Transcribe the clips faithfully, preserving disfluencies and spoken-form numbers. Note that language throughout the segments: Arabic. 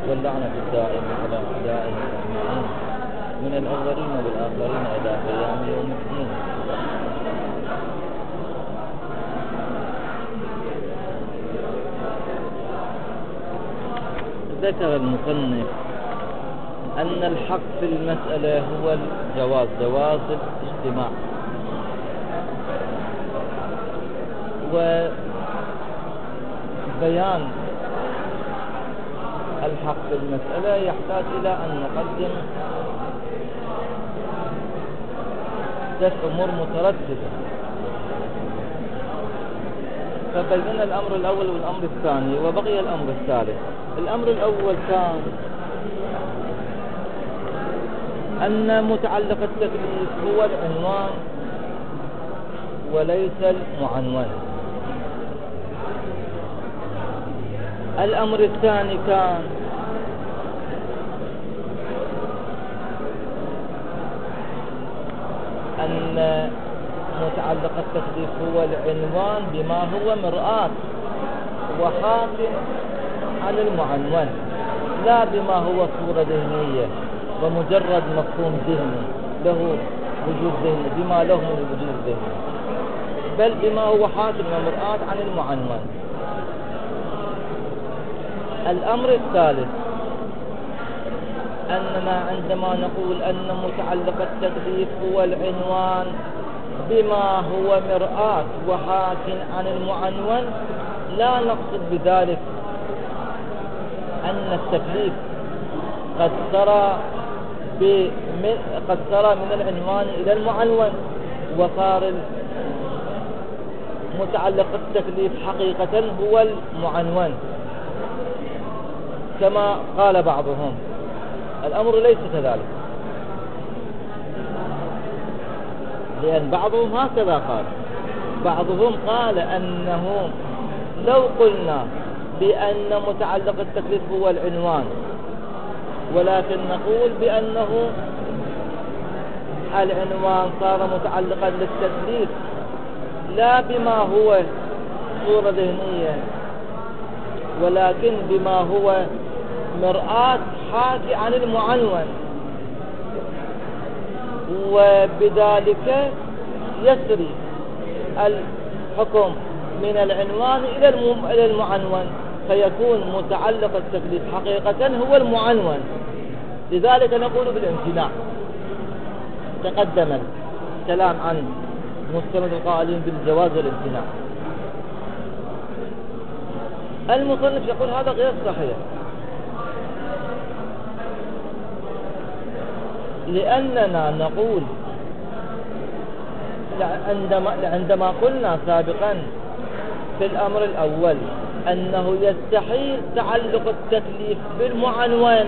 واللعنة الدائمة على أعدائهم أجمعين من الأولين والآخرين إلى قيام يوم الدين. ذكر المصنف أن الحق في المسألة هو الجواز، جواز الاجتماع، وبيان الحق في المسألة يحتاج إلى أن نقدم ثلاث أمور مترددة، فبين الأمر الأول والأمر الثاني وبقي الأمر الثالث. الأمر الأول كان أن متعلق التكليف هو العنوان وليس المعنون. الأمر الثاني كان أن متعلق التكليف هو العنوان بما هو مرآة وحاكم عن المعنون، لا بما هو صورة ذهنية ومجرد مفهوم ذهني له وجود ذهني بما له من وجود ذهني، بل بما هو حاكم ومرآة عن المعنون. الأمر الثالث أننا عندما نقول أن متعلق التكليف هو العنوان بما هو مرآة وحاكم عن المعنون، لا نقصد بذلك أن التكليف قد سرى قد سرى من العنوان إلى المعنون وصار متعلق التكليف حقيقة هو المعنون كما قال بعضهم. الأمر ليس كذلك، لأن بعضهم هكذا قال. بعضهم قال أنه لو قلنا بأن متعلق التكليف هو العنوان ولكن نقول بأنه العنوان صار متعلقا للتكليف لا بما هو صورة ذهنية ولكن بما هو مرآة حاكي عن المعنون، وبذلك يسري الحكم من العنوان إلى المعنون فيكون متعلق التكليف حقيقة هو المعنون. لذلك نقول بالامتناع. تقدم الكلام عن مستند القائلين بالجواز والامتناع. المصنف يقول هذا غير صحيح، لأننا نقول عندما, عندما قلنا سابقا في الأمر الأول أنه يستحيل تعلق التكليف بالمعنون،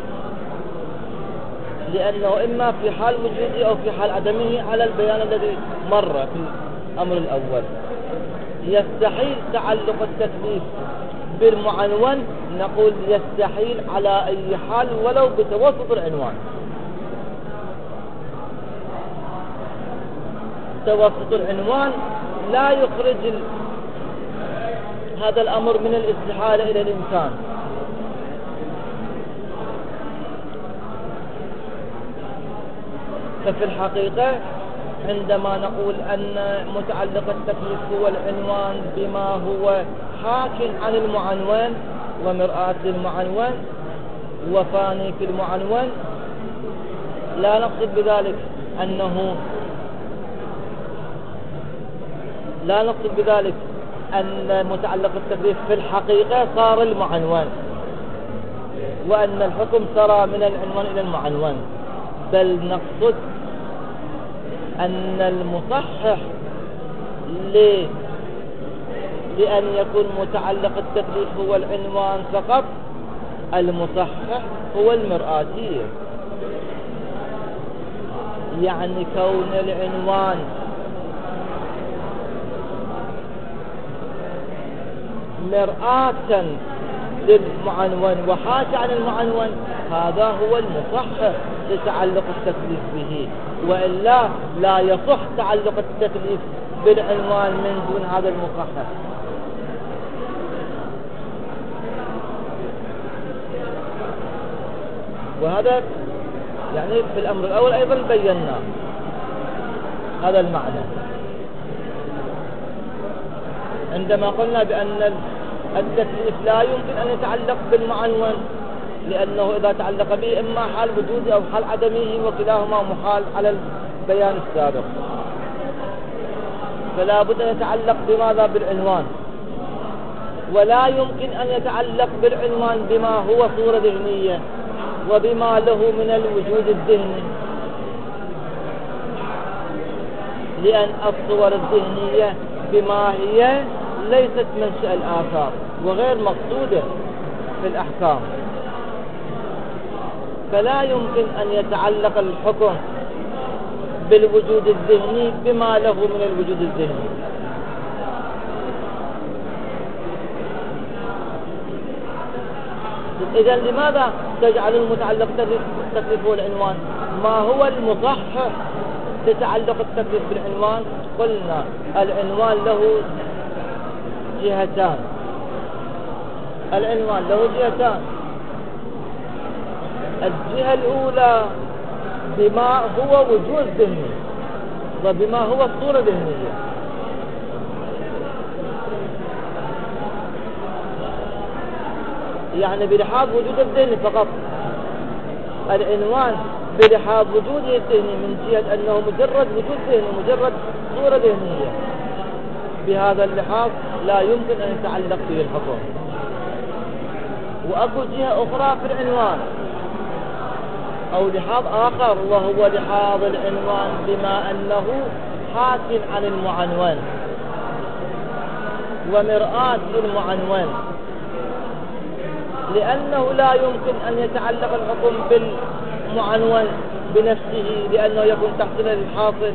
لأنه إما في حال وجوده أو في حال عدمه على البيان الذي مر في الأمر الأول. يستحيل تعلق التكليف بالمعنون، نقول يستحيل على أي حال ولو بتوسط العنوان. توسط العنوان لا يخرج هذا الأمر من الاستحالة إلى الإمكان. ففي الحقيقة عندما نقول أن متعلق التكليف هو العنوان بما هو حاكم عن المعنون ومرآة للمعنون وفاني في المعنون، لا نقصد بذلك أنه لا نقصد بذلك أن متعلق التكليف في الحقيقة صار المعنون وأن الحكم سرى من العنوان إلى المعنون، بل نقصد أن المصحح ل... لأن يكون متعلق التكليف هو العنوان فقط، المصحح هو المرآتية، يعني كون العنوان مرآة للمعنون وحاكي عن المعنون، هذا هو المصحح لتعلق التكليف به، وإلا لا يصح تعلق التكليف بالعنوان من دون هذا المصحح. وهذا يعني في الأمر الأول أيضا بينا هذا المعنى عندما قلنا بأن التكليف لا يمكن أن يتعلق بالمعنون، لأنه إذا تعلق به إما حال وجوده أو حال عدمه، وكلاهما محال على البيان السابق، فلا بد أن يتعلق بماذا؟ بالعنوان. ولا يمكن أن يتعلق بالعنوان بما هو صورة ذهنية وبما له من الوجود الذهني، لأن الصور الذهنية بما هي ليست منشأ الآثار وغير مقصودة في الأحكام، فلا يمكن أن يتعلق الحكم بالوجود الذهني بما له من الوجود الذهني. إذا لماذا تجعل المتعلق التكليف هو العنوان؟ ما هو المصحح لتعلق التكليف بالعنوان؟ قلنا العنوان له جهتان، العنوان له جهتان. الجهة الأولى بما هو وجود ذهني وبما هو الصورة ذهنية. يعني بلحاظ وجود الذهني فقط، العنوان بلحاظ وجوده الذهني من جهة أنه مجرد وجود ذهني، مجرد صورة ذهنية، بهذا اللحاظ لا يمكن أن يتعلق به الحكم. وأكو جهة أخرى في العنوان أو لحاظ آخر، وهو لحاظ العنوان بما أنه حاكٍ عن المعنون ومرآة للمعنون، لأنه لا يمكن أن يتعلق الحكم بالمعنون بنفسه لأنه يكون تحصيلا للحاصل.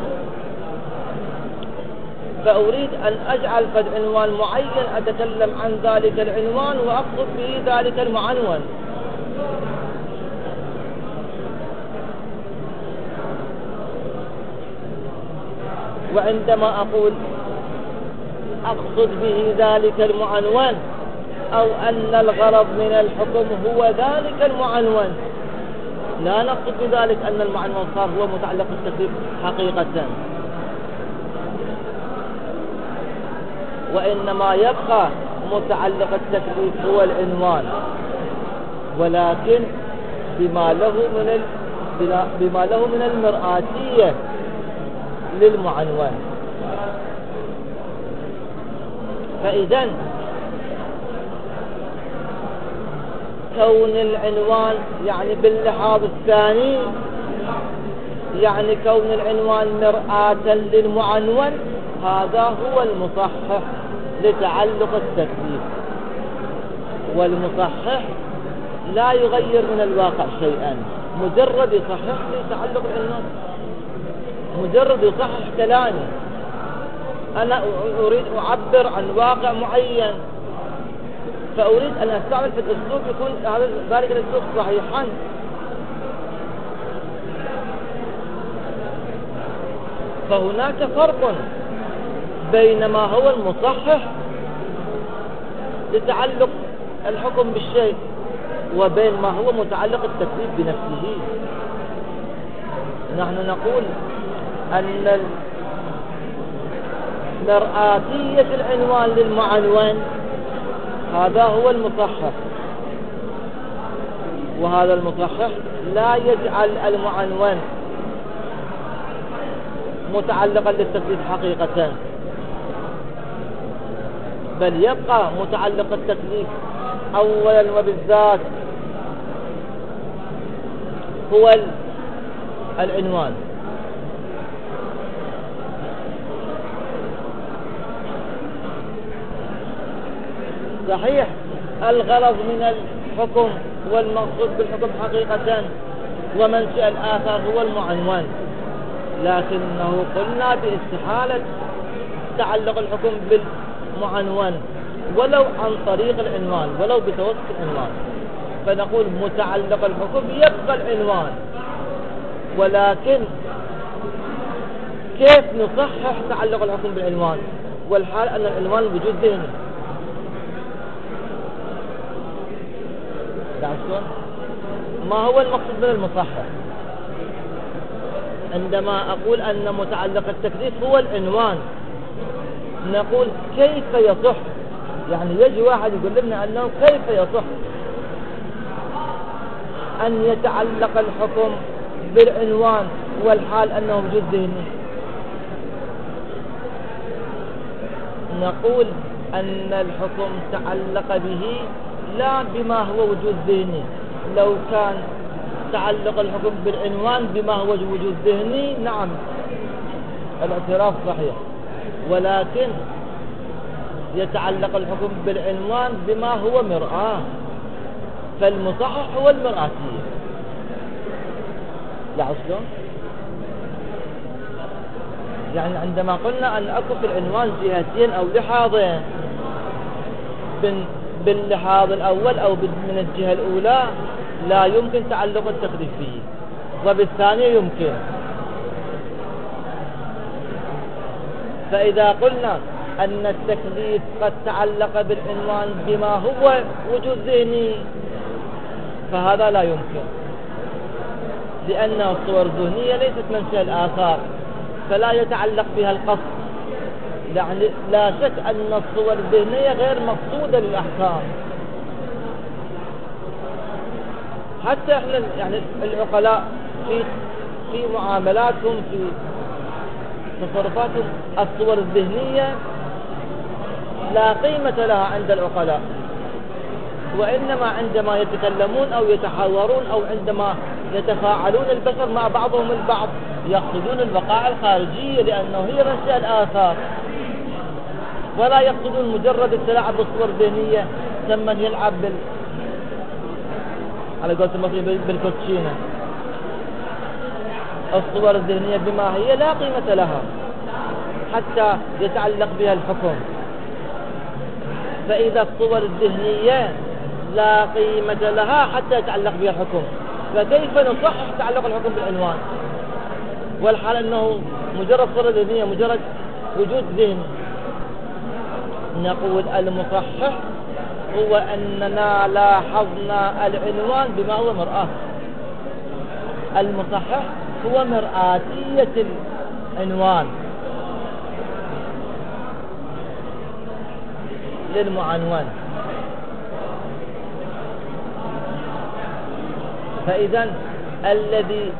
فأريد أن أجعل قد عنوان معين أتكلم عن ذلك العنوان وأقصد به ذلك المعنون. وعندما أقول أقصد به ذلك المعنون أو أن الغرض من الحكم هو ذلك المعنون، لا نقصد بذلك أن المعنون صار هو متعلق بالتكليف حقيقة، وإنما يبقى متعلق التكليف هو العنوان، ولكن بما له من بما له من المرآتية للمعنون. فإذا كون العنوان يعني باللحاظ الثاني يعني كون العنوان مرآة للمعنون، هذا هو المصحح لتعلق التكليف. والمصحح لا يغير من الواقع شيئا، مجرد يصحح لي تعلق العنوان، مجرد يصحح كلامي. أنا أريد أعبر عن واقع معين، فأريد أن أستعمل في الأسلوب يكون هذا ذلك الأسلوب صحيحا. فهناك فرق بين ما هو المصحح لتعلق الحكم بالشيء وبين ما هو متعلق التكليف بنفسه. نحن نقول أن مرآتية العنوان للمعنون هذا هو المصحح، وهذا المصحح لا يجعل المعنون متعلقا للتكليف حقيقة، بل يبقى متعلق التكليف أولا وبالذات هو العنوان. صحيح الغرض من الحكم والمقصود بالحكم حقيقة ومنشأ الآثار هو المعنون، لكنه قلنا باستحالة تعلق الحكم بالمعنون ولو عن طريق العنوان، ولو بتوسط العنوان. فنقول متعلق الحكم يبقى العنوان، ولكن كيف نصحح تعلق الحكم بالعنوان والحال أن العنوان وجود ذهني؟ ما هو المقصود من المصحح؟ عندما أقول أن متعلق التكليف هو العنوان، نقول كيف يصح؟ يعني يجي واحد يقول لنا أنه كيف يصح أن يتعلق الحكم بالعنوان والحال أنه وجود ذهني؟ نقول أن الحكم تعلق به لا بما هو وجود ذهني. لو كان تعلق الحكم بالعنوان بما هو وجود ذهني نعم الاعتراف صحيح، ولكن يتعلق الحكم بالعنوان بما هو مرآة، فالمصحح هو المرآتية. لا أصلا يعني عندما قلنا أن أكو في العنوان جهتين أو لحاظين، باللحاظ الأول أو من الجهة الأولى لا يمكن تعلق التكليف فيه، وبالثانية يمكن. فإذا قلنا أن التكليف قد تعلق بالعنوان بما هو وجود ذهني فهذا لا يمكن، لأن الصور الذهنية ليست منشأ الآثار فلا يتعلق بها القصد. يعني لا شك أن الصور الذهنية غير مقصودة للأحكام. حتى احنا يعني العقلاء في في معاملاتهم في تصرفاتهم الصور الذهنية لا قيمة لها عند العقلاء، وإنما عندما يتكلمون أو يتحاورون أو عندما يتفاعلون البشر مع بعضهم البعض يقصدون الوقائع الخارجية لأنه هي منشأ الآثار، ولا يقصدون مجرد التلاعب بالصور الذهنية ثم يلعب بال على قولة المصري بالكوتشينة. الصور الذهنية بما هي لا قيمة لها حتى يتعلق بها الحكم. فإذا الصور الذهنية لا قيمة لها حتى يتعلق بها الحكم، فكيف نصحح تعلق الحكم بالعنوان والحال أنه مجرد صورة ذهنية مجرد وجود ذهن؟ نقول المصحح هو أننا لاحظنا العنوان بما هو مرآة. المصحح هو مرآتية العنوان للمعنون. فإذا الذي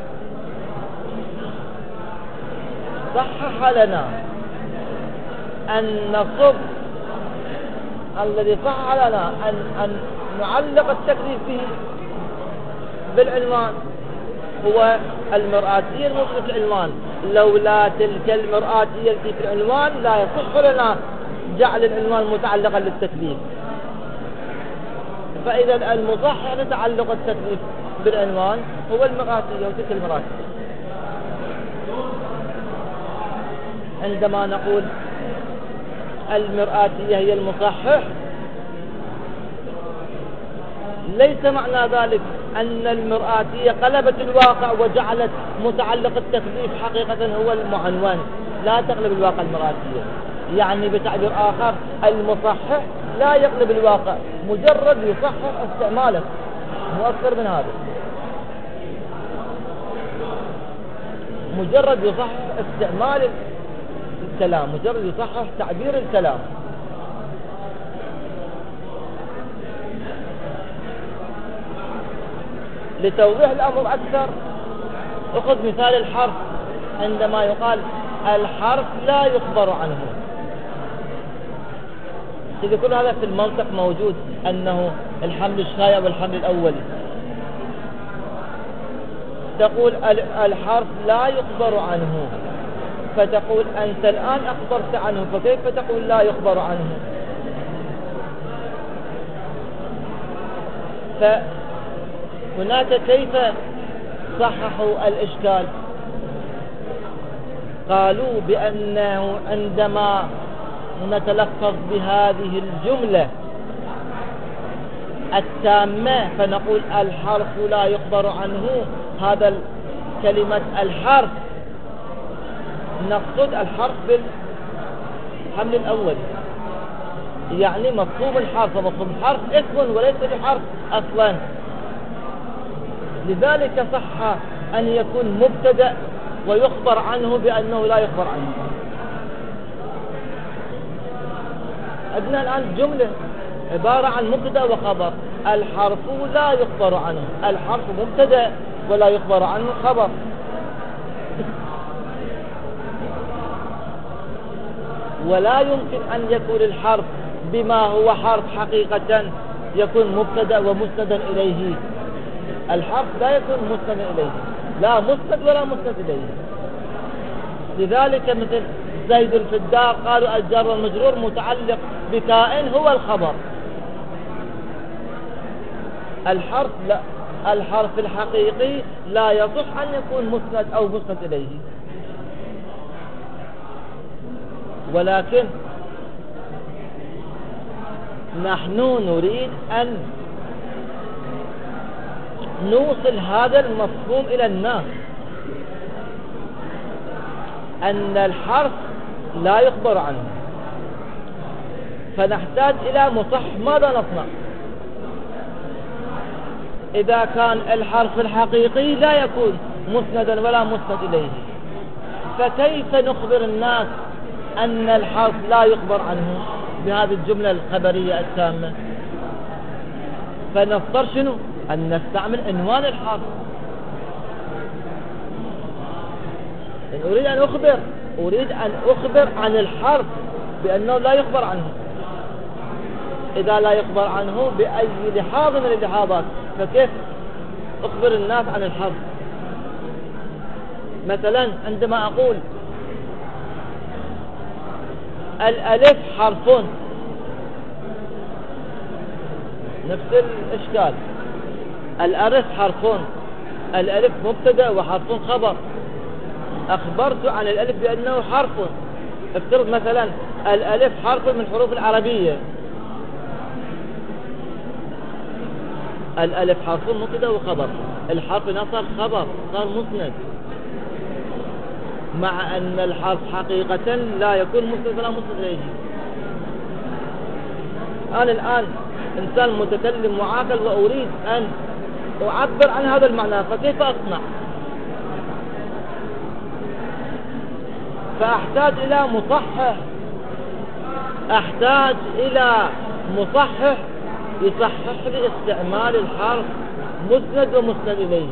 صحح لنا أن نصب الذي صحح لنا أن, أن نعلق التكليف به بالعنوان هو المرآتية الموجودة في العنوان. لولا تلك المرآتية التي في العنوان لا يصح لنا جعل العنوان متعلقا للتكليف. فإذا المصحح لتعلق التكليف بالعنوان هو المرآتية وتلك المرآتية. عندما نقول المرآتية هي المصحح ليس معنى ذلك أن المرآتية قلبت الواقع وجعلت متعلق التكليف حقيقة هو المعنون. لا تقلب الواقع المرآتية، يعني بتعبير آخر المصحح لا يقلب الواقع، مجرد يصحح استعماله، مؤثر من هذا، مجرد يصحح استعمال الكلام، مجرد يصحح تعبير الكلام. لتوضيح الأمر أكثر أخذ مثال الحرف. عندما يقال الحرف لا يخبر عنه، كل هذا في المنطق موجود، أنه الحمل الشائع والحمل الأولي. تقول الحرف لا يخبر عنه، فتقول أنت الآن أخبرت عنه، فكيف تقول لا يخبر عنه؟ فهناك كيف صححوا الإشكال؟ قالوا بأنه عندما نتلفظ بهذه الجملة التامة فنقول الحرف لا يخبر عنه، هذا كلمة الحرف نقصد الحرف بالحمل الأول، يعني مفهوم الحرف، ومفهوم الحرف اسم وليس بحرف أصلا. لذلك صح أن يكون مبتدأ ويخبر عنه بأنه لا يخبر عنه. عندنا الآن جملة عبارة عن مبتدأ وخبر. الحرف لا يخبر عنه، الحرف مبتدأ ولا يخبر عنه خبر. ولا يمكن أن يكون الحرف بما هو حرف حقيقة يكون مبتدأ ومسندا إليه. الحرف لا يكون مسندا إليه، لا مسند ولا مسند إليه. لذلك مثل زيد في الدار قالوا الجار والمجرور متعلق بكائن هو الخبر. الحرف لا، الحرف الحقيقي لا يصح أن يكون مسند أو مسند إليه. ولكن نحن نريد أن نوصل هذا المفهوم إلى الناس، أن الحرف لا يخبر عنه، فنحتاج إلى مصحح. ماذا نصنع إذا كان الحرف الحقيقي لا يكون مسندا ولا مسند إليه؟ فكيف نخبر الناس أن الحرف لا يخبر عنه بهذه الجملة الخبرية التامة؟ فنضطر شنو؟ أن نستعمل عنوان الحرف. إن أريد أن أخبر أريد أن أخبر عن الحرف بأنه لا يخبر عنه. إذا لا يخبر عنه بأي لحاظ من اللحاظات فكيف أخبر الناس عن الحرف؟ مثلا عندما أقول الألف حرف، نفس الإشكال. الألف حرف، الألف مبتدأ وحرف خبر. أخبرت عن الألف بأنه حرف. افترض مثلا الألف حرف من حروف العربية. الألف حرف مبتدأ وخبر، الحرف نصر خبر صار مسند، مع أن الحرف حقيقة لا يكون مسند ولا مسند إليه. أنا الآن إنسان متكلم معاقل وأريد أن أعبر عن هذا المعنى، فكيف أصنع؟ فأحتاج إلى مصحح، أحتاج إلى مصحح يصحح لي استعمال الحرف مسند ومسند إليه.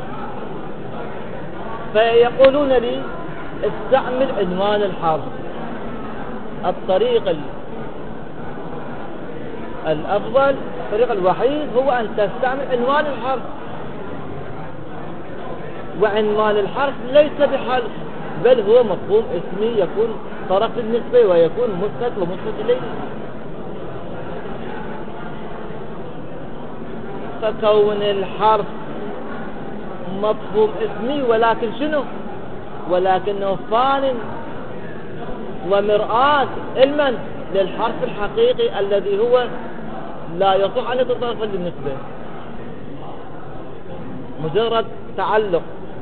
فيقولون لي استعمل عنوان الحرف. الطريق الأفضل، الطريق الوحيد هو أن تستعمل عنوان الحرف. وعنوان الحرف ليس بحرف، بل هو مفهوم اسمي يكون طرف النسبة ويكون مسند ومسند إليه. فكون الحرف مفهوم اسمي ولكن شنو؟ ولكنه فان ومرآة علما للحرف الحقيقي الذي هو لا يصح أن يتطرف للنسبة، مجرد تعلق.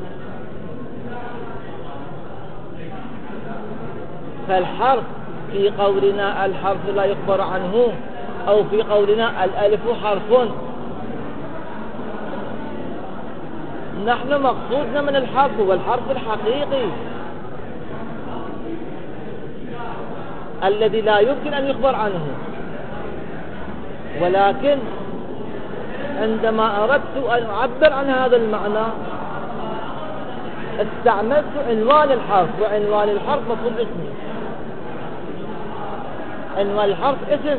فالحرف في قولنا الحرف لا يخبر عنه، أو في قولنا الألف حرف، نحن مقصودنا من الحرف هو الحرف الحقيقي الذي لا يمكن أن يخبر عنه. ولكن عندما أردت أن أعبر عن هذا المعنى استعملت عنوان الحرف، وعنوان الحرف مفهوم اسمي. عنوان الحرف اسم،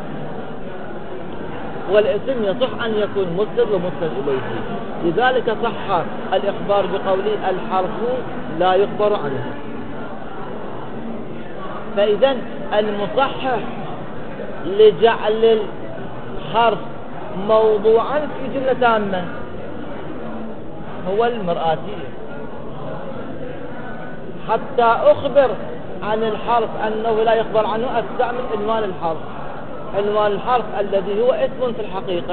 والاسم يصح أن يكون مسند ومسند إليه. لذلك صح الإخبار بقوله الحرف لا يخبر عنه. فإذا المصحح لجعل الحرف موضوعا في جملة تامة هو المرآتي. حتى أخبر عن الحرف أنه لا يخبر عنه أستعمل عنوان الحرف. عنوان الحرف الذي هو اسم في الحقيقة،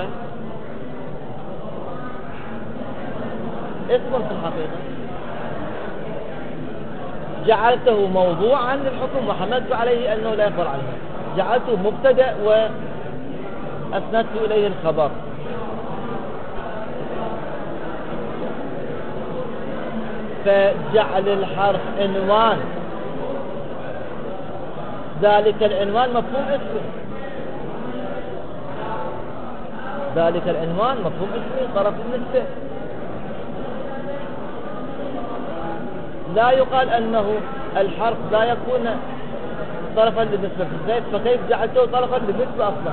اسم في الحقيقة جعلته موضوعا للحكم وحمدت عليه أنه لا يخبر عنه، جعلته مبتدأ وأسندت إليه الخبر. فجعل الحرف عنوان، ذلك العنوان مفهوم اسمي، ذلك العنوان مفهوم اسمي طرف النسبة. لا يقال أنه الحرف لا يكون طرفا للنسبة في الزيت، فكيف جعلته طرفا للنسبة أصلا؟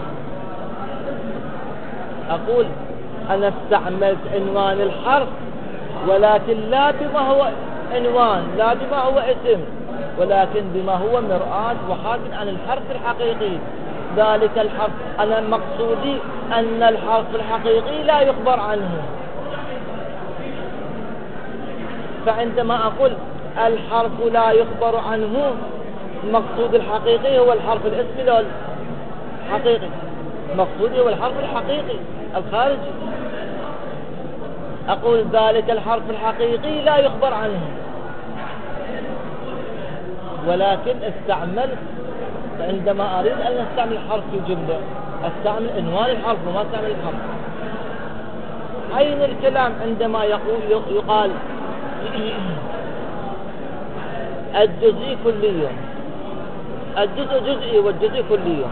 أقول أنا استعملت عنوان الحرف، ولكن لا بما هو عنوان، لا بما هو اسم، ولكن بما هو مرآة وحاك عن الحرف الحقيقي. ذلك الحرف أنا مقصودي أن الحرف الحقيقي لا يخبر عنه. فعندما أقول الحرف لا يخبر عنه، المقصود الحقيقي هو الحرف الاسمي لا الحقيقي، مقصودي هو الحرف الحقيقي الخارجي. أقول ذلك الحرف الحقيقي لا يخبر عنه، ولكن استعملت عندما أريد أن أستعمل حرف في الجملة أستعمل عنوان الحرف وما أستعمل الحرف. عين الكلام عندما يقول يقال الجزء كلي، الجزء جزئي والجزء كلي.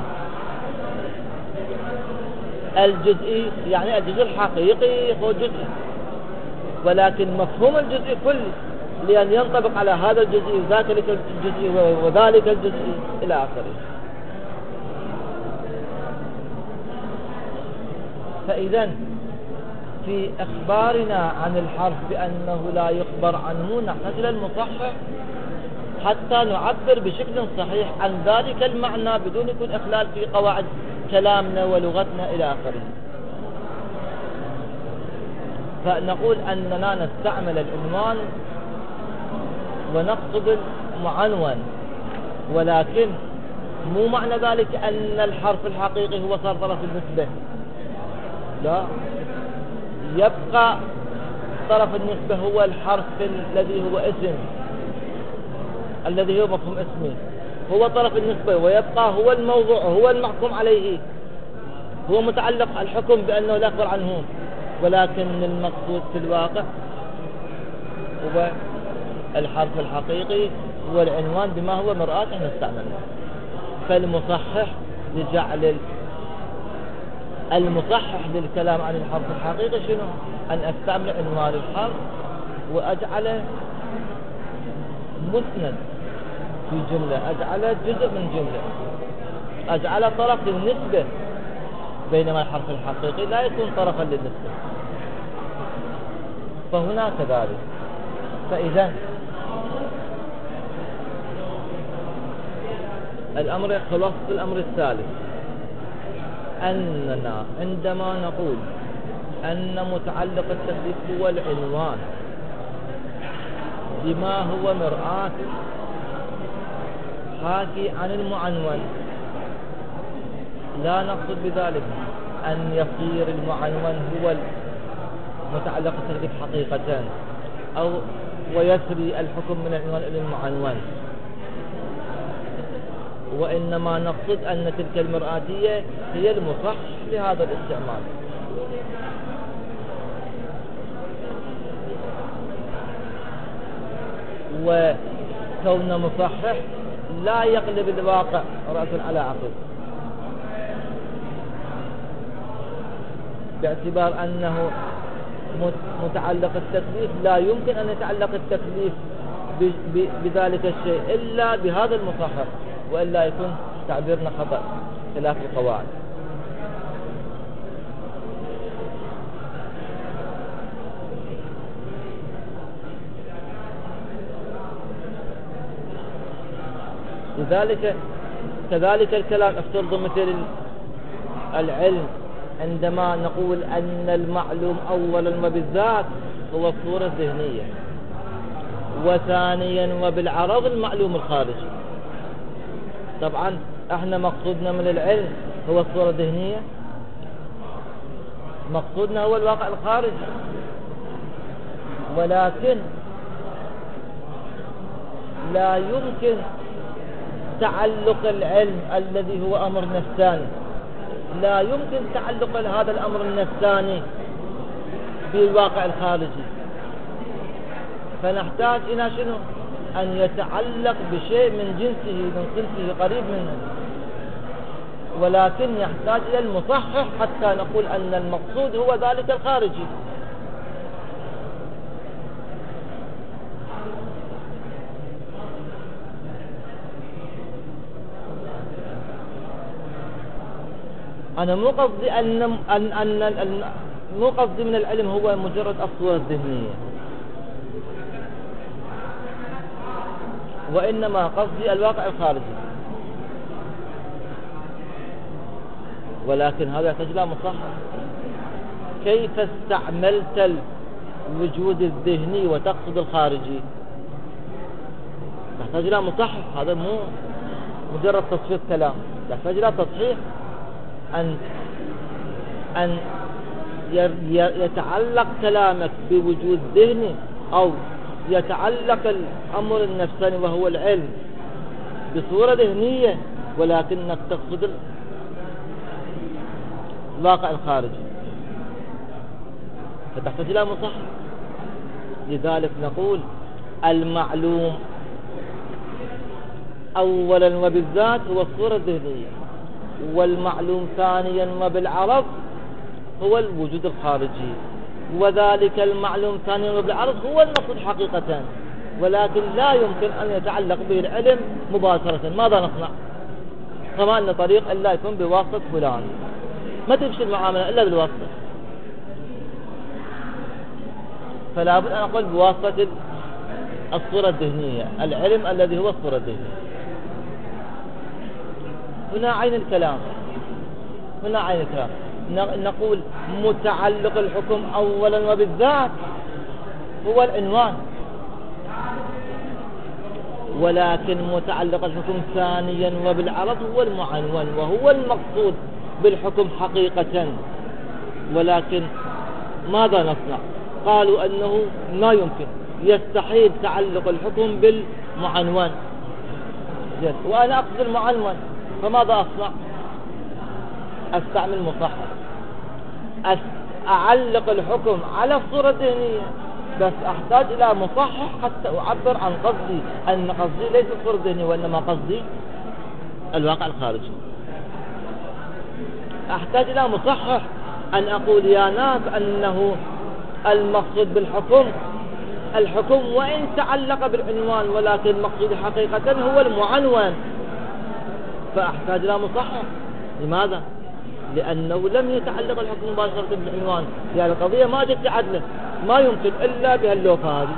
الجزئي يعني الجزء الحقيقي هو جزئي، ولكن مفهوم الجزء كلي لأن ينطبق على هذا الجزء وذاك الجزء وذلك الجزء إلى آخره. فإذا في إخبارنا عن الحرف بأنه لا يخبر عنه نحتاج إلى المصحح حتى نعبر بشكل صحيح عن ذلك المعنى بدون يكون إخلال في قواعد كلامنا ولغتنا إلى آخره. فنقول أننا نستعمل العنوان ونقصد المعنون، ولكن مو معنى ذلك أن الحرف الحقيقي هو صار طرف النسبة، لا، يبقى طرف النسبة هو الحرف الذي هو اسم، الذي هو مفهوم اسمي، هو طرف النسبة، ويبقى هو الموضوع، هو المحكوم عليه، هو متعلق الحكم بأنه لا يخبر عنه، ولكن المقصود في الواقع هو الحرف الحقيقي، هو العنوان بما هو مرآة نستعمله. فالمصحح لجعل المصحح للكلام عن الحرف الحقيقي شنو؟ أن أستعمل عنوان الحرف وأجعله مسند في جملة، أجعله جزء من جملة، أجعله طرف للنسبة، بينما الحرف الحقيقي لا يكون طرفا للنسبة. فهنا كذلك. فإذا الأمر خلاصة الأمر الثالث أننا عندما نقول أن متعلق التكليف هو العنوان بما هو مرآة حاكي عن المعنون، لا نقصد بذلك أن يصير المعنون هو متعلق التكليف حقيقة أو ويسري الحكم من العنوان إلى المعنون، وإنما نقصد أن تلك المرآتية هي المصحح لهذا الاستعمال. وكون مصحح لا يقلب الواقع رأس على عقب، باعتبار أنه متعلق التكليف لا يمكن أن يتعلق التكليف بذلك الشيء إلا بهذا المصحح، وإلا يكون تعبيرنا خطأ خلاف القواعد. لذلك كذلك الكلام افترض مثل العلم، عندما نقول أن المعلوم أولا وبالذات هو الصورة الذهنية، وثانيا وبالعرض المعلوم الخارجي. طبعا احنا مقصودنا من العلم هو الصورة الذهنية، مقصودنا هو الواقع الخارجي، ولكن لا يمكن تعلق العلم الذي هو أمر نفساني، لا يمكن تعلق هذا الأمر النفساني بالواقع الخارجي. فنحتاج إلى شنو؟ أن يتعلق بشيء من جنسه من صنفه قريب منه، ولكن يحتاج إلى المصحح حتى نقول أن المقصود هو ذلك الخارجي. أنا مو قصدي أن أن أن مو قصدي من العلم هو مجرد الصورة الذهنية، وإنما قصدي الواقع الخارجي، ولكن هذا يحتاج إلى مصحح. كيف استعملت الوجود الذهني وتقصد الخارجي؟ تحتاج إلى مصحح، هذا مو مجرد تصفية كلام، تحتاج إلى تصحيح. أن أن يتعلق كلامك بوجود ذهني، أو يتعلق الأمر النفساني وهو العلم بصورة ذهنية، ولكنك تقصد الواقع الخارجي، فتحتاج إلى مصحح. لذلك نقول المعلوم أولا وبالذات هو الصورة الذهنية، والمعلوم ثانيا وبالعرض هو الوجود الخارجي، وذلك المعلوم ثانيا وبالعرض هو المقصود حقيقة، ولكن لا يمكن أن يتعلق به العلم مباشرة. ماذا نصنع؟ كما أن طريق ألا يكون بواسطة فلان، ما تمشي المعاملة إلا بالواسطة، فلا بد أن أقول بواسطة الصورة الذهنية، العلم الذي هو الصورة الذهنية. هنا عين الكلام، هنا عين الكلام. نقول متعلق الحكم أولا وبالذات هو العنوان، ولكن متعلق الحكم ثانيا وبالعرض هو المعنون، وهو المقصود بالحكم حقيقة. ولكن ماذا نصنع؟ قالوا أنه ما يمكن، يستحيل تعلق الحكم بالمعنون، وأنا أقصد المعنون، فماذا أصنع؟ أستعمل مصحح، أعلق الحكم على الصورة الذهنية، بس أحتاج إلى مصحح حتى أعبر عن قصدي، أن قصدي ليس الصورة الذهنية وإنما قصدي الواقع الخارجي. أحتاج إلى مصحح أن أقول يا ناس أنه المقصود بالحكم الحكم وإن تعلق بالعنوان، ولكن المقصود حقيقة هو المعنون، فأحتاج إلى مصحح. لماذا؟ لأنه لم يتعلق الحكم مباشرة بالعنوان، يعني القضية ما جت عدله، ما يمكن إلا بهاللوفة هذه،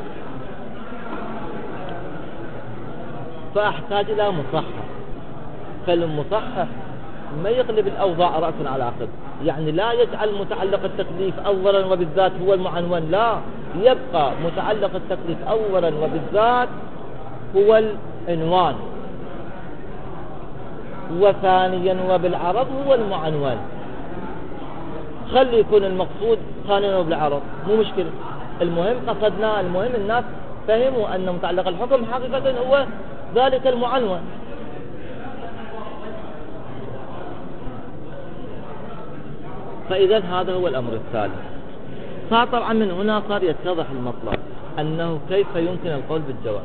فأحتاج إلى مصحح. فالمصحح ما يقلب الأوضاع رأسا على عقب، يعني لا يجعل متعلق التكليف أولا وبالذات هو المعنون، لا، يبقى متعلق التكليف أولا وبالذات هو العنوان، وثانيا وبالعرض هو المعنون. خلي يكون المقصود ثانيا وبالعرض، مو مشكلة، المهم قصدنا، المهم الناس فهموا أن متعلق الحكم حقيقة هو ذلك المعنون. فإذا هذا هو الأمر الثالث. صار طبعا من هنا صار يتضح المطلب أنه كيف يمكن القول بالجواز.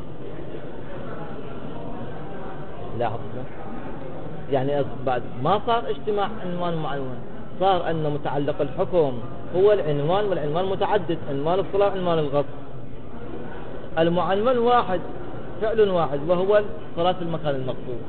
لاحظ، يعني بعد ما صار اجتماع عنوان ومعنون، صار أن متعلق الحكم هو العنوان، والعنوان متعدد، عنوان الصلاة وعنوان الغصب. المعنون واحد، فعل واحد، وهو صلاة المكان المقصود،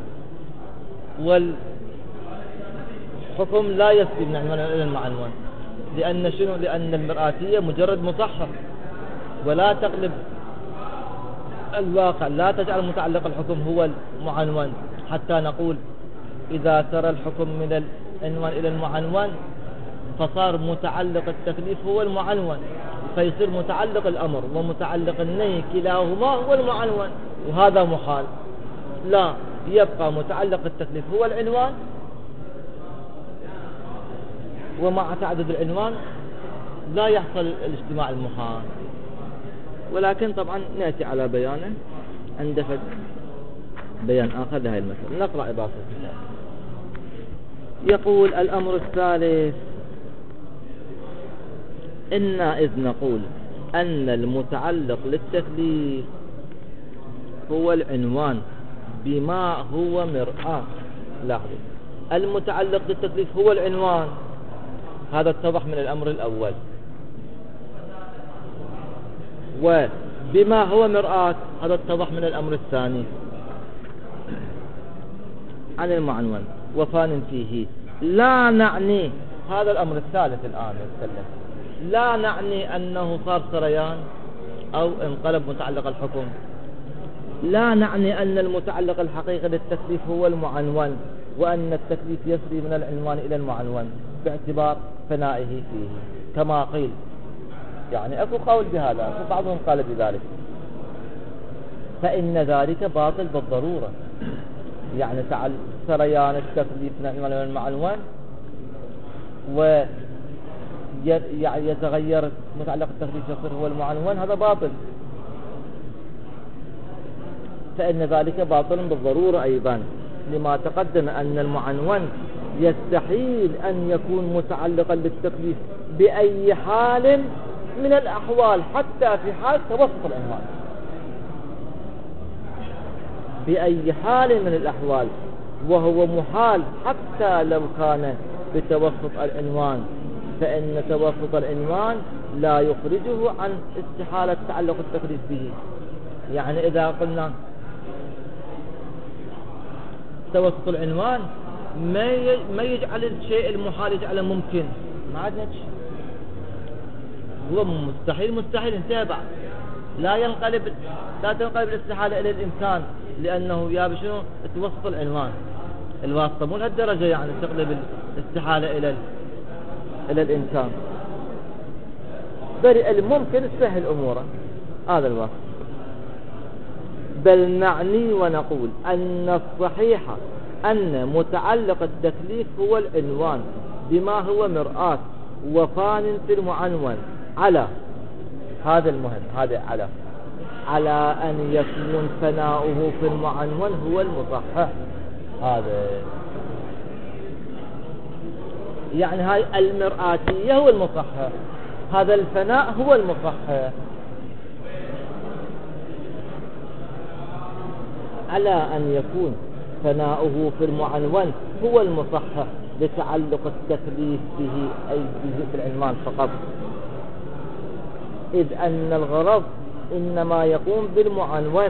والحكم لا يسبي من عنوان إلى المعنون، لأن شنو؟ لأن المرآتية مجرد مصحح، ولا تقلب الواقع، لا تجعل متعلق الحكم هو المعنون، حتى نقول إذا ترى الحكم من العنوان إلى المعنون فصار متعلق التكليف هو المعنون، فيصير متعلق الأمر ومتعلق النهي كلاهما هو المعنون، وهذا محال. لا، يبقى متعلق التكليف هو العنوان، ومع تعدد العنوان لا يحصل الاجتماع المحال. ولكن طبعا نأتي على بيانه عند بيان آخر لهذه المسألة. نقرأ إضافة الكتاب. يقول الأمر الثالث: إنا إذ نقول أن المتعلق للتكليف هو العنوان بما هو مرآة. لاحظوا، المتعلق للتكليف هو العنوان، هذا اتضح من الأمر الأول. وبما هو مرآة هذا اتضح من الأمر الثاني عن المعنون وفان فيه. لا نعني، هذا الأمر الثالث الآن نتكلم، لا نعني أنه صار سريان أو انقلب متعلق الحكم، لا نعني أن المتعلق الحقيقي للتكليف هو المعنون، وأن التكليف يسري من العنوان إلى المعنون باعتبار فنائه فيه كما قيل. يعني أكو قول بهذا، أكو بعضهم قال بذلك، فإن ذلك باطل بالضرورة. يعني تعال سريان التكليف من العنوان إلى المعنون ويتغير متعلق التكليف يصير هو المعنون، هذا باطل. فإن ذلك باطل بالضرورة أيضا، لما تقدم أن المعنون يستحيل أن يكون متعلقا بالتكليف بأي حال من الأحوال، حتى في حال توسط العنوان، بأي حال من الأحوال، وهو محال حتى لو كان بتوسط العنوان، فإن توسط العنوان لا يخرجه عن استحالة تعلق التكليف به. يعني إذا قلنا توسط العنوان ما يجعل الشيء المحال يجعله ممكن، ما عندنا شيء، هو مستحيل مستحيل انتهى بعد، لا ينقلب لا تنقلب الاستحالة إلى الإمكان، لأنه يا بشنو توسط العنوان، الواسطة مو لهالدرجة يعني تقلب الاستحالة إلى إلى الإمكان، بل الممكن تسهل أموره، هذا الواسطة. بل نعني ونقول أن الصحيح أن متعلق التكليف هو العنوان بما هو مرآة وفان في المعنون، على هذا المهم، هذا على على أن يكون فناؤه في المعنون هو المصحح. هذا يعني هاي المرآتية هو المصحح، هذا الفناء هو المصحح، على أن يكون فناؤه في المعنون هو المصحح لتعلق التكليف به، أي بجزء العنوان فقط، إذ أن الغرض إنما يقوم بالمعنون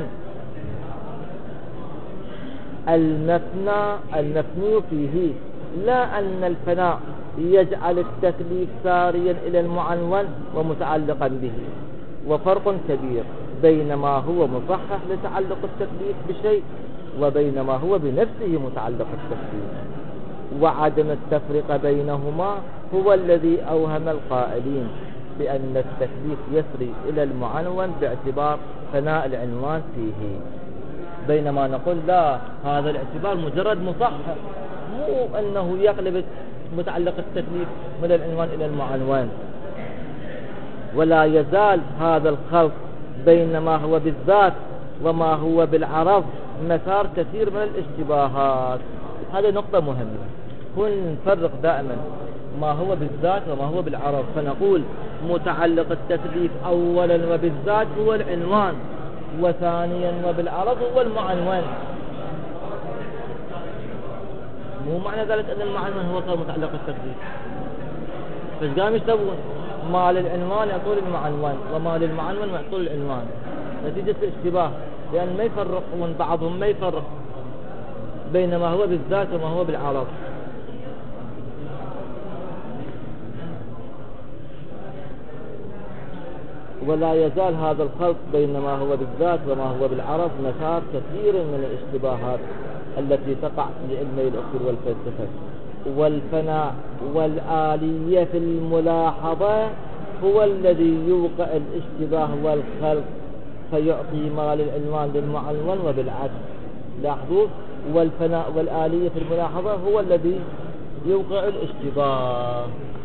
المثنى المثني فيه، لا أن الفناء يجعل التكليف ساريا إلى المعنون ومتعلقا به. وفرق كبير بين ما هو مصحح لتعلق التكليف بشيء وبين ما هو بنفسه متعلق التكليف، وعدم التفرقة بينهما هو الذي أوهم القائلين بأن التكليف يسري إلى المعنون باعتبار فناء العنوان فيه، بينما نقول لا، هذا الاعتبار مجرد مصحح، مو أنه يقلب متعلق التكليف من العنوان إلى المعنون. ولا يزال هذا الخلط بين ما هو بالذات وما هو بالعرض مسار كثير من الاشتباهات. هذه نقطة مهمة، كن نفرق دائما ما هو بالذات وما هو بالعرض، فنقول متعلق التكليف أولا وبالذات هو العنوان، وثانيا وبالعرض هو المعنون. مو معنى ذلك أن المعنون هو صار متعلق التكليف، بس قام يسوون ما للعنوان يعطون المعنون وما للمعنون يعطون العنوان، نتيجة الاشتباه، لأن ما يفرقون بعضهم، ما يفرق بين ما هو بالذات وما هو بالعرض. ولا يزال هذا الخلط بين ما هو بالذات وما هو بالعرض مسار كثير من الاشتباهات التي تقع في علمي الأصول والفلسفة. والفناء والآلية في الملاحظة هو الذي يوقع الاشتباه والخلط، فيعطي ما للعنوان للمعنون وبالعكس. لاحظوا، والفناء والآلية في الملاحظة هو الذي يوقع الاشتباه.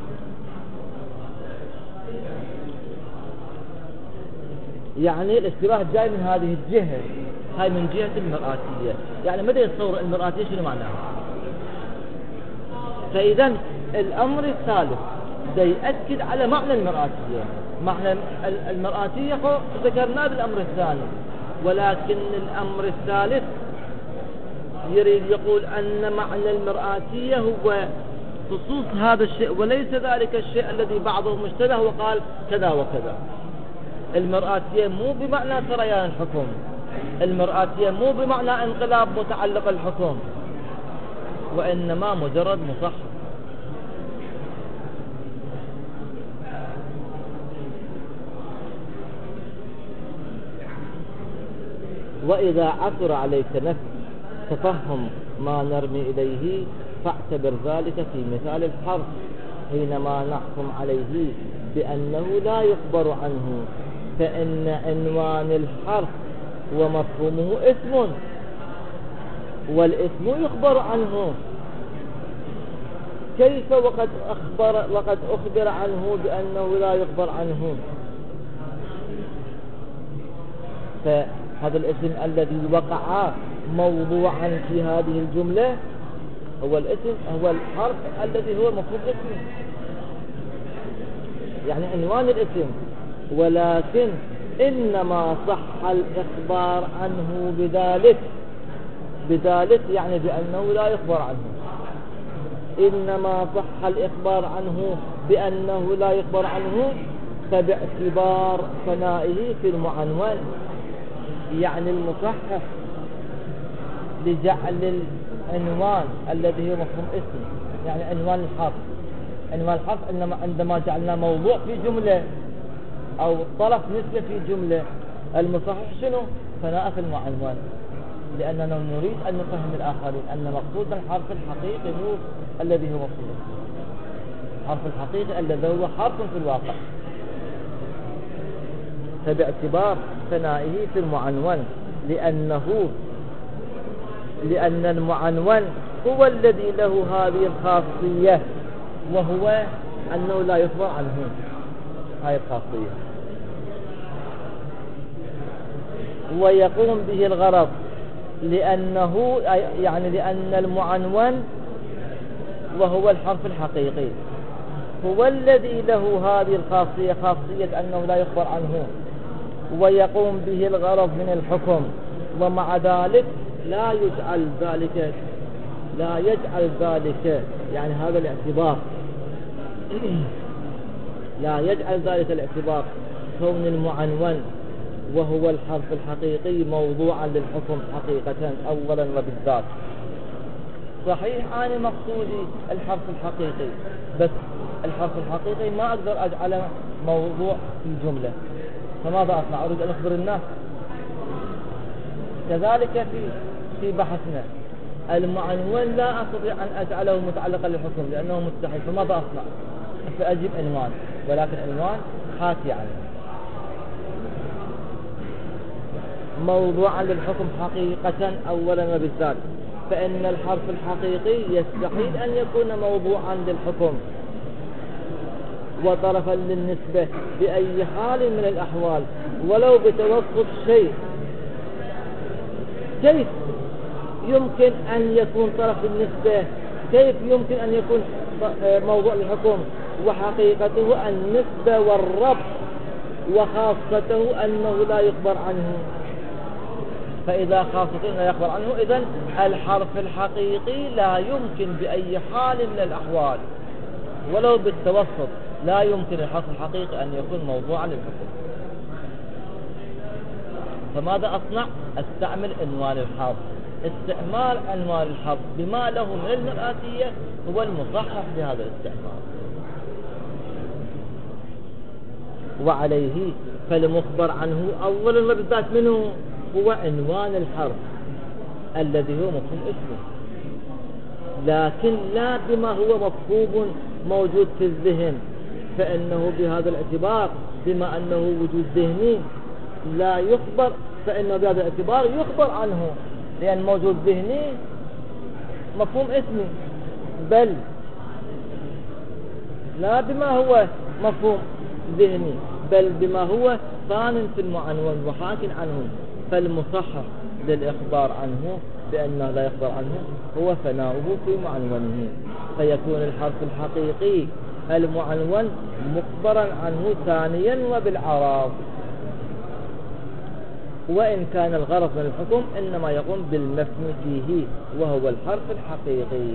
يعني الاشتباه جاي من هذه الجهة، هاي من جهة المرآتية. يعني ماذا يتصور المرآتية شنو معناها؟ فإذا الأمر الثالث ده يأكد على معنى المرآتية، معنى المرآتية ذكرناه بالأمر الثاني، ولكن الأمر الثالث يريد يقول أن معنى المرآتية هو خصوص هذا الشيء وليس ذلك الشيء الذي بعضهم اشتبه وقال كذا وكذا. المرآتية مو بمعنى سريان الحكم، المرآتية مو بمعنى انقلاب متعلق الحكم، وإنما مجرد مصحح. وإذا عثر عليك نفس تفهم ما نرمي إليه فاعتبر ذلك في مثال الحرف حينما نحكم عليه بأنه لا يخبر عنه، فإن عنوان الحرف ومفهومه اسم، والاسم يخبر عنه. كيف وقد أخبر, وقد أخبر عنه بأنه لا يخبر عنه؟ فهذا الاسم الذي وقع موضوعا في هذه الجملة هو الاسم، هو الحرف الذي هو مفهوم اسمه، يعني عنوان الاسم. ولكن إنما صح الإخبار عنه بذلك، بذلك يعني بأنه لا يخبر عنه. إنما صح الإخبار عنه بأنه لا يخبر عنه فباعتبار فنائه في المعنون، يعني المصحح لجعل العنوان الذي هو مفهوم اسم، يعني عنوان الحرف. عنوان الحرف إنما عندما جعلنا موضوع في جملة أو طرف نسبة في جملة، المصحح شنو؟ فناء في المعنون، لأننا نريد أن نفهم الآخرين أن مقصود الحرف الحقيقي هو الذي هو مفهوم. الحرف الحقيقي الذي هو حرف في الواقع، فباعتبار ثنائه في المعنون، لأنه لأن المعنون هو الذي له هذه الخاصية، وهو أنه لا يخبر عنه هذه الخاصية، ويقوم به الغرض، لأنه يعني لأن المعنون وهو الحرف الحقيقي هو الذي له هذه الخاصية، خاصية أنه لا يخبر عنه، ويقوم به الغرض من الحكم. ومع ذلك لا يجعل ذلك لا يجعل ذلك يعني هذا الاعتبار لا يجعل ذلك الاعتبار كون المعنون وهو الحرف الحقيقي موضوعا للحكم حقيقة أولا وبالذات. صحيح أنا مقصودي الحرف الحقيقي، بس الحرف الحقيقي ما أقدر أجعله موضوع في جملة، فماذا أصنع؟ أريد أن أخبر الناس. كذلك في في بحثنا المعنون لا أستطيع أن أجعله متعلقا للحكم لأنه مستحيل، فماذا أصنع؟ فأجيب عنوان، ولكن عنوان حاكي عنه موضوعا للحكم حقيقة أولا وبالذات. فإن الحرف الحقيقي يستحيل أن يكون موضوعا للحكم وطرفا للنسبة بأي حال من الأحوال ولو بتوسط شيء. كيف يمكن أن يكون طرف النسبة؟ كيف يمكن أن يكون موضوع الحكم وحقيقته النسبة والربط وخاصته أنه لا يخبر عنه؟ فإذا خاصته لا يخبر عنه، إذن الحرف الحقيقي لا يمكن بأي حال من الأحوال ولو بالتوسط لا يمكن الحرف الحقيقي أن يكون موضوعا للحكم. فماذا أصنع؟ استعمل عنوان الحرف. استعمال عنوان الحرف بما له من المرآتية هو المصحح بهذا الاستعمال. وعليه فالمخبر عنه أولا وبالذات منه هو عنوان الحرف الذي هو مفهوم اسمه، لكن لا بما هو مفهوم موجود في الذهن، فإنه بهذا الاعتبار بما أنه وجود ذهني لا يخبر، فإنه بهذا الاعتبار يخبر عنه، لأن موجود ذهني مفهوم اسمي، بل لا بما هو مفهوم ذهني بل بما هو ثان في المعنون وحاك عنه. فالمصحح للإخبار عنه بأنه لا يخبر عنه هو فناؤه في معنونه، فيكون الحرف الحقيقي المعنون مخبرا عنه ثانيا وبالعرض. وإن كان الغرض من الحكم إنما يقوم بالمفني فيه وهو الحرف الحقيقي.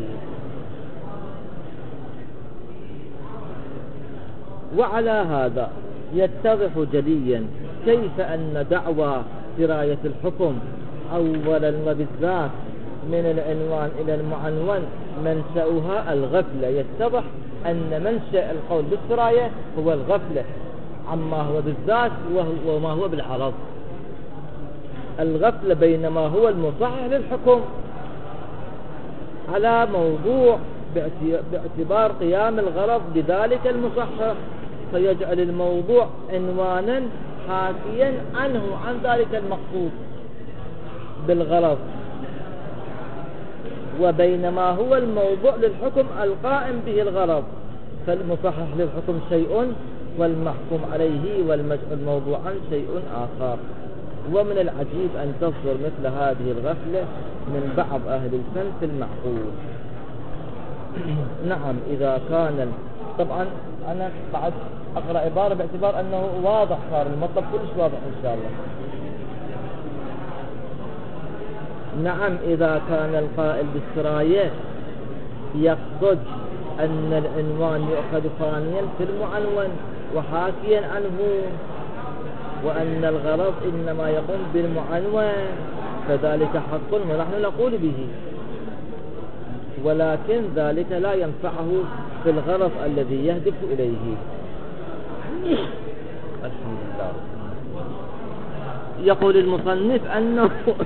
وعلى هذا يتضح جليا كيف أن دعوى سراية الحكم أولا وبالذات من العنوان إلى المعنون منشأها الغفلة. يتضح أن منشأ القول بالسراية هو الغفلة عما هو بالذات وما هو بالعرض. الغفلة بينما هو المصحح للحكم على موضوع باعتبار قيام الغرض بذلك المصحح، فيجعل الموضوع عنوانا حاكيا عنه عن ذلك المقصود بالغرض، وبينما هو الموضوع للحكم القائم به الغرض، فالمصحح للحكم شيء والمحكوم عليه والمجعول موضوعا شيء آخر. ومن العجيب أن تصدر مثل هذه الغفلة من بعض أهل الفن في المعقول. نعم إذا كان، طبعا أنا بعد أقرأ عبارة باعتبار أنه واضح، صار المطلب كلش واضح إن شاء الله. نعم إذا كان القائل بالسراية يقصد أن العنوان يؤخذ ثانيا في المعنون وحاكيا عنه، وأن الغرض إنما يقوم بالمعنون، فذلك حق ونحن نقول به، ولكن ذلك لا ينفعه في الغرض الذي يهدف إليه. الحمد لله. يقول المصنف أنه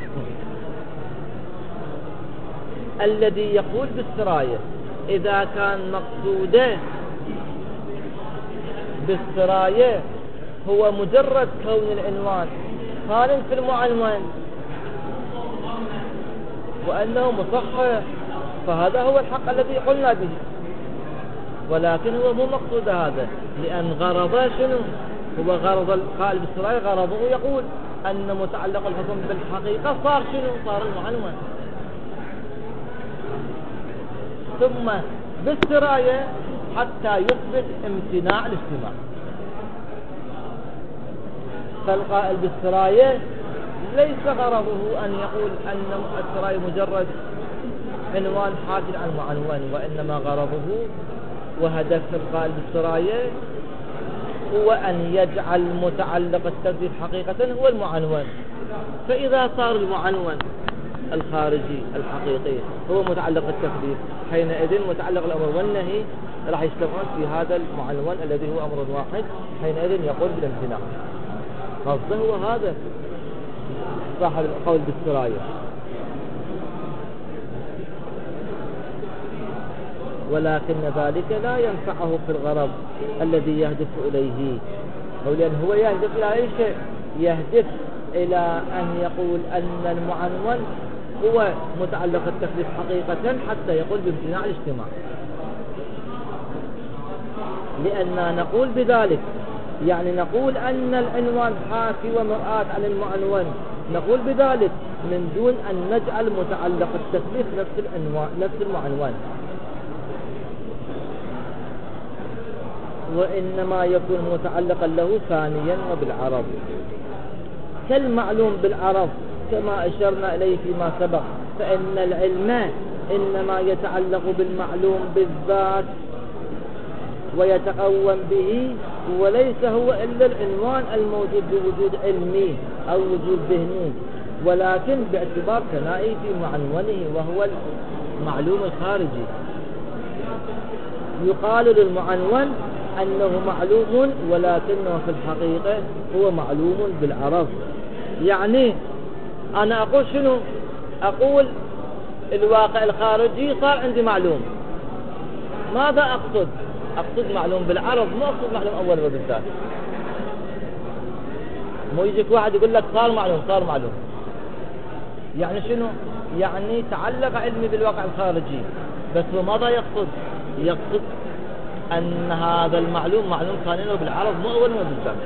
الذي يقول بالسراية إذا كان مقصوده بالسراية هو مجرد كون العنوان خال في المعنون وأنه مصحح، فهذا هو الحق الذي قلنا به، ولكن هو مو مقصود هذا، لأن غرضه شنو؟ هو غرض القائل بالسراية غرضه يقول أن متعلق الحكم بالحقيقة صار شنو؟ صار المعنون. ثم بالسراية حتى يثبت امتناع الاجتماع، فالقائل بالسراية ليس غرضه أن يقول أن السراية مجرد عنوان حاكي عن المعنون، وإنما غرضه وهدف القائل بالسراية هو أن يجعل متعلق التكليف حقيقة هو المعنون. فإذا صار المعنون الخارجي الحقيقي هو متعلق التكليف، حينئذ متعلق الأمر والنهي راح يجتمعون في هذا المعنون الذي هو أمر واحد، حينئذ يقول بالامتناع. قصده هو هذا صاحب القول بالسراية. ولكن ذلك لا ينفعه في الغرض الذي يهدف إليه، أو لأن هو يهدف إلى أي شيء، يهدف إلى أن يقول أن المعنون هو متعلق التكليف حقيقة حتى يقول بامتناع الاجتماع. لأننا نقول بذلك، يعني نقول أن العنوان حاكي ومرآة عن المعنون، نقول بذلك من دون أن نجعل متعلق التكليف نفس العنوان نفس المعنون، وإنما يكون متعلقا له ثانيا وبالعرض، كالمعلوم بالعرض كما أشرنا إليه فيما سبق. فإن العلم إنما يتعلق بالمعلوم بالذات ويتقوم به، وليس هو إلا العنوان الموجود بوجود علمي أو وجود ذهني، ولكن باعتبار ثنائي في معنونه وهو المعلوم الخارجي. يقال للمعنون أنه معلوم، ولكنه في الحقيقة هو معلوم بالعرض. يعني أنا أقول شنو؟ أقول الواقع الخارجي صار عندي معلوم. ماذا أقصد؟ أقصد معلوم بالعرض، مو أقصد معلوم أول وبالذات. مو يجيك واحد يقول لك صار معلوم صار معلوم، يعني شنو؟ يعني تعلق علمي بالواقع الخارجي، بس هو ماذا يقصد؟ يقصد أن هذا المعلوم معلوم ثانيا وبالعرض مو أول وبالذات.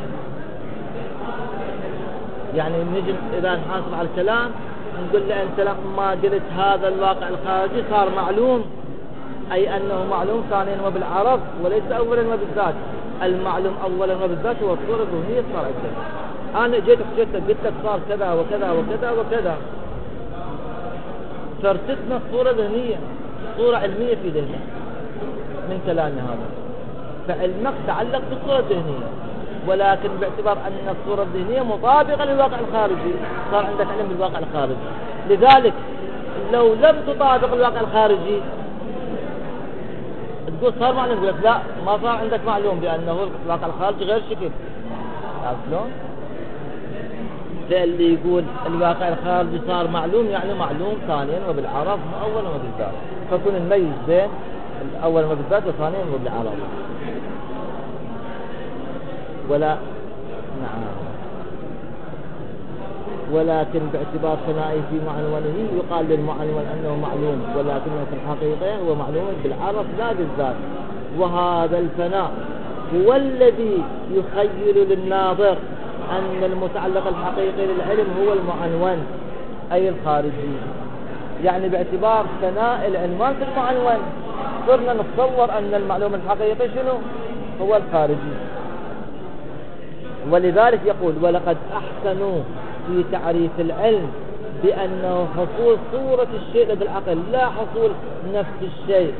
يعني نجي إذا نحاسب على الكلام نقول له أنت لما قلت هذا الواقع الخارجي صار معلوم، أي أنه معلوم ثانيا وبالعرض وليس أولا وبالذات. المعلوم أولا وبالذات هو الصورة الذهنية صار عندك. أنا جيت حجتك قلت لك صار كذا وكذا وكذا وكذا، فرتتنا الصورة ذهنية، صورة علمية في ذهنك من كلامنا هذا، فعلمك تعلق بالصورة الذهنية، ولكن باعتبار أن الصورة الذهنية مطابقة للواقع الخارجي صار عندك علم بالواقع الخارجي. لذلك لو لم تطابق الواقع الخارجي تقول صار معلوم، يقول لك لا ما صار عندك معلوم لأنه الواقع الخارجي غير شكل. عارف شلون؟ اللي يقول الواقع الخارجي صار معلوم يعني معلوم ثانيا وبالعرض مو أولا وبالذات، فكون نميز بين الأول وبالذات وثانيا وبالعرض. ولا نعم، ولكن باعتبار ثنائه في معنونه يقال للمعنون أنه معلوم، ولكنه في الحقيقة هو معلوم بالعرض لا بالذات. وهذا الفناء هو الذي يخيل للناظر أن المتعلق الحقيقي للعلم هو المعنون أي الخارجي. يعني باعتبار ثناء العنوان في المعنون صرنا نتصور أن المعلوم الحقيقي شنو هو الخارجي. ولذلك يقول ولقد أحسنوا في تعريف العلم بأنه حصول صورة الشيء لدى العقل لا حصول نفس الشيء.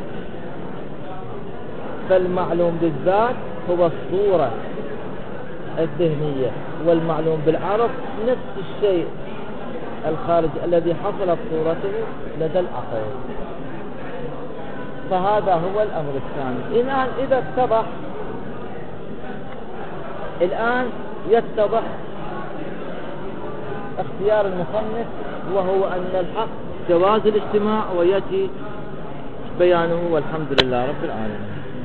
فالمعلوم بالذات هو الصورة الذهنية، والمعلوم بالعرض نفس الشيء الخارج الذي حصلت صورته لدى العقل. فهذا هو الأمر الثاني. الآن إذا اتضح، الآن يتضح اختيار المصنف، وهو أن الحق جواز الاجتماع ويأتي بيانه والحمد لله رب العالمين.